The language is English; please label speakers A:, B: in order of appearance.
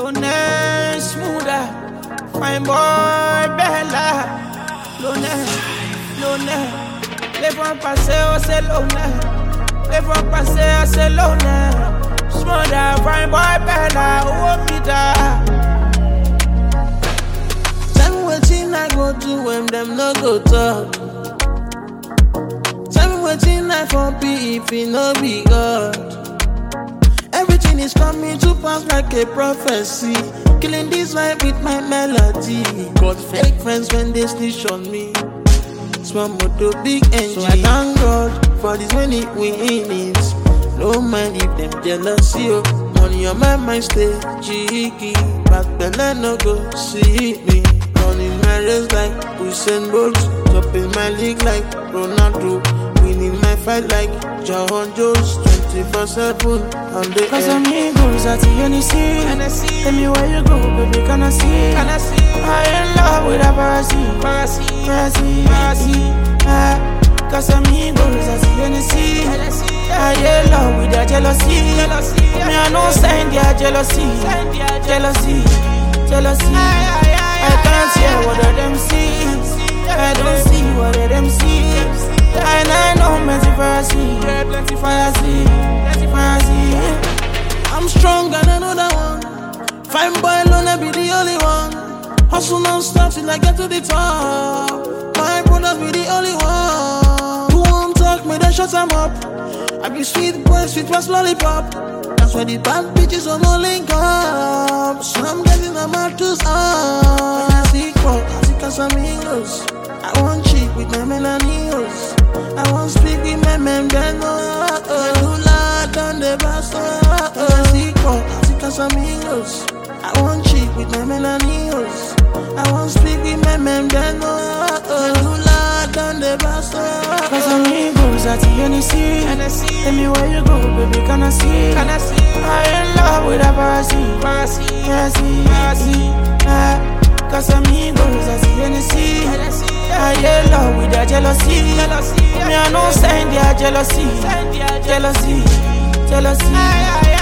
A: Lone, smoother, fine boy, bella. Lone, les fois passés, c'est lone. Les fois passés, c'est lone. Smoother, fine boy, bella, oh, Peter. Tell me wetin I go do when them no go talk. Tell me wetin I for be if it no be God. Everything is coming to pass like a prophecy. Killing this vibe with my melody. Got fake friends when they snitch on me. Small motor, big engine. So I thank God for this many winnings. No mind if them jealousy. Money on my mind stay cheeky. Back then I no go see me. Running my race like Usain Bolt. Topping my league like Ronaldo. Winning my fight like John Jones. 24/7 on the
B: Cause amigos at the NEC. Tell me where you go, baby, can I see? I in love with a Parasi. Cause amigos at the NEC. I in love with their jealousy. Me I no sign their jealousy. I can't hear what of them see. I don't see what of them see. And I know plenty fire see.
A: I'm strong and I know that one. Fine boy alone, I be the only one. Hustle non-stop till I get to the top. My brothers be the only one. Who won't talk me, then shut them up. I be sweet boy, sweet was lollipop. That's why the bad bitches on no link up. So I'm getting them out to some. I see Casamigos. I want cheap with my melanios. I want speak with my members. On the bus, Casamigos. I want cheap with my melanios. I want speak with my members. On the bus,
B: Cause amigos at the NEC. Tell me where you go, baby, can I see? I in love with a Parasi. Cause amigos at the NEC. I in love with their jealousy. Me I no sign their jealousy.